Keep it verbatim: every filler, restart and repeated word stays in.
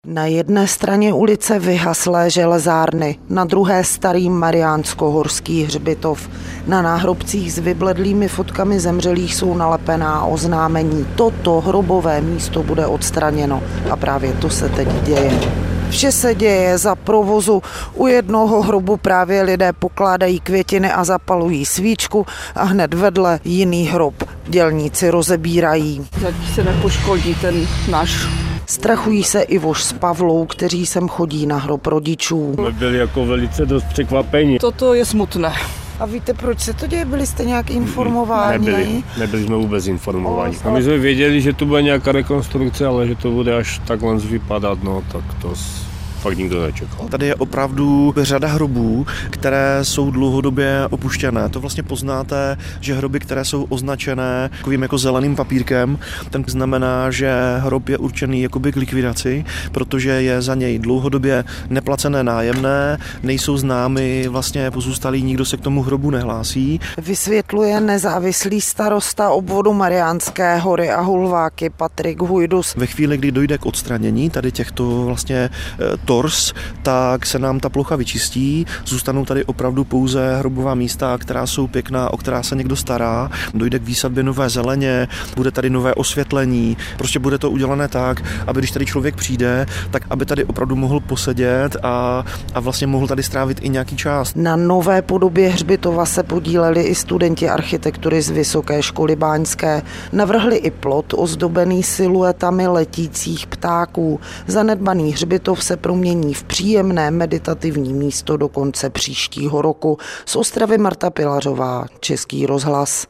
Na jedné straně ulice vyhaslé železárny, na druhé starý mariánsko-horský hřbitov. Na náhrobcích s vybledlými fotkami zemřelých jsou nalepená oznámení. Toto hrobové místo bude odstraněno a právě to se teď děje. Vše se děje za provozu. U jednoho hrobu právě lidé pokládají květiny a zapalují svíčku a hned vedle jiný hrob dělníci rozebírají. Zatím se nepoškodí ten náš. Strachují se i vož s Pavlou, kteří sem chodí na hrob rodičů. My byli jako velice dost překvapení. Toto je smutné. A víte, proč se to děje? Byli jste nějak informováni? Nebyli, nebyli jsme vůbec informováni. A my jsme věděli, že tu bude nějaká rekonstrukce, ale že to bude až takhle vypadat, no tak to fakt nikdo nečekal. Tady je opravdu řada hrobů, které jsou dlouhodobě opuštěné. To vlastně poznáte, že hroby, které jsou označené takovým jako zeleným papírkem, ten znamená, že hrob je určený jakoby k likvidaci, protože je za něj dlouhodobě neplacené nájemné, nejsou známy vlastně pozůstalí, nikdo se k tomu hrobu nehlásí. Vysvětluje nezávislý starosta obvodu Mariánské Hory a Hulváky Patrik Hujdus. Ve chvíli, kdy dojde k odstranění tady těchto vlastně tors, tak se nám ta plocha vyčistí, zůstanou tady opravdu pouze hrobová místa, která jsou pěkná, o která se někdo stará, dojde k výsadbě nové zeleně, bude tady nové osvětlení, prostě bude to udělané tak, aby když tady člověk přijde, tak aby tady opravdu mohl posedět a, a vlastně mohl tady strávit i nějaký čas. Na nové podobě hřbitova se podíleli i studenti architektury z Vysoké školy báňské. Navrhli i plot ozdobený siluetami letících ptáků. Zanedbaný hřbitov se promění v příjemné meditativní místo do konce příštího roku. Z Ostravy Marta Pilařová, Český rozhlas.